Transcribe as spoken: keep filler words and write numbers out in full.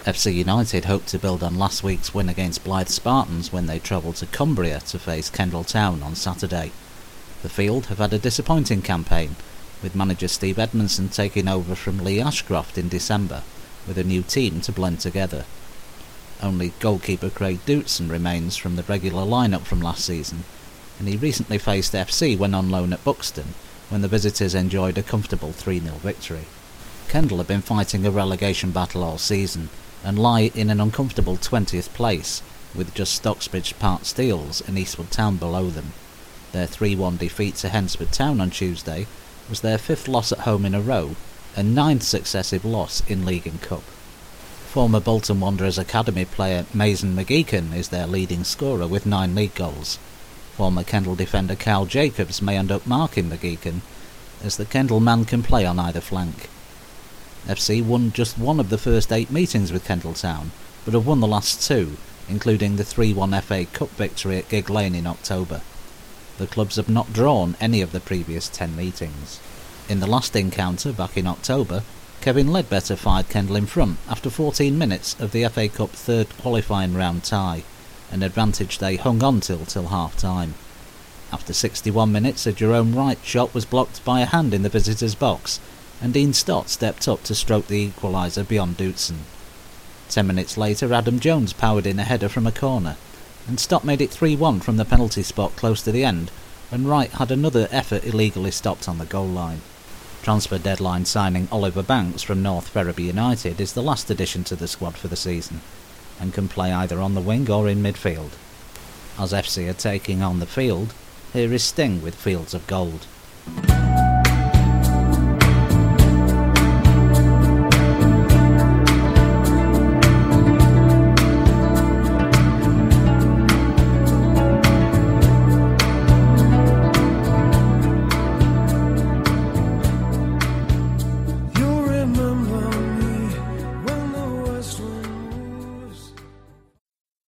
F C United hoped to build on last week's win against Blyth Spartans when they travelled to Cumbria to face Kendal Town on Saturday. The Field have had a disappointing campaign, with manager Steve Edmondson taking over from Lee Ashcroft in December, with a new team to blend together. Only goalkeeper Craig Dootson remains from the regular lineup from last season, and he recently faced F C when on loan at Buxton, when the visitors enjoyed a comfortable three nil victory. Kendal have been fighting a relegation battle all season, and lie in an uncomfortable twentieth place, with just Stocksbridge Park Steels and Eastwood Town below them. Their three one defeat to Hensford Town on Tuesday was their fifth loss at home in a row, and ninth successive loss in League and Cup. Former Bolton Wanderers Academy player Mason McGeechan is their leading scorer with nine league goals. Former Kendal defender Carl Jacobs may end up marking McGeechan, as the Kendal man can play on either flank. F C won just one of the first eight meetings with Kendal Town, but have won the last two, including the three one F A Cup victory at Gig Lane in October. The clubs have not drawn any of the previous ten meetings. In the last encounter back in October, Kevin Ledbetter fired Kendal in front after fourteen minutes of the F A Cup third qualifying round tie, an advantage they hung on till till half-time. After sixty-one minutes, a Jerome Wright shot was blocked by a hand in the visitors' box, and Dean Stott stepped up to stroke the equaliser beyond Dootson. Ten minutes later, Adam Jones powered in a header from a corner, and Stott made it three one from the penalty spot close to the end, when Wright had another effort illegally stopped on the goal line. Transfer deadline signing Oliver Banks from North Ferriby United is the last addition to the squad for the season, and can play either on the wing or in midfield. As F C are taking on the Field, here is Sting with Fields of Gold.